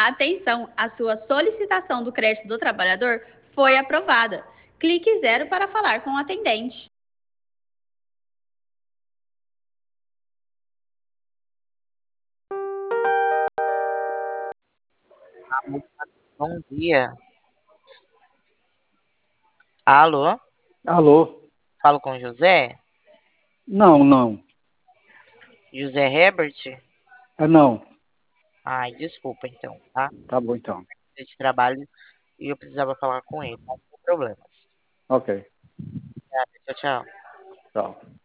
Atenção, a sua solicitação do crédito do trabalhador foi aprovada. Clique 0 para falar com o atendente. Bom dia. Alô? Alô? Falo com José? Não. José Herbert? Não. Ai, desculpa então, tá? Tá bom então. De trabalho e eu precisava falar com ele, não tem problemas. Ok. Tchau, tchau. Tchau.